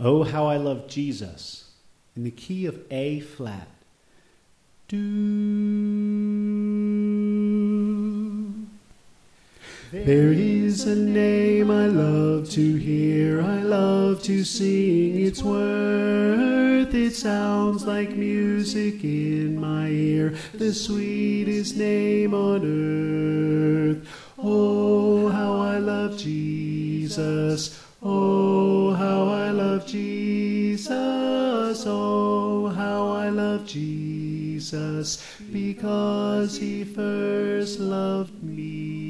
Oh, how I love Jesus, in the key of A flat. Do. There is a name I love to hear, I love to sing its worth. It sounds like music in my ear, the sweetest name on earth. Oh, how I love Jesus. Oh, how I love Jesus. Oh, how I love Jesus, because he first loved me.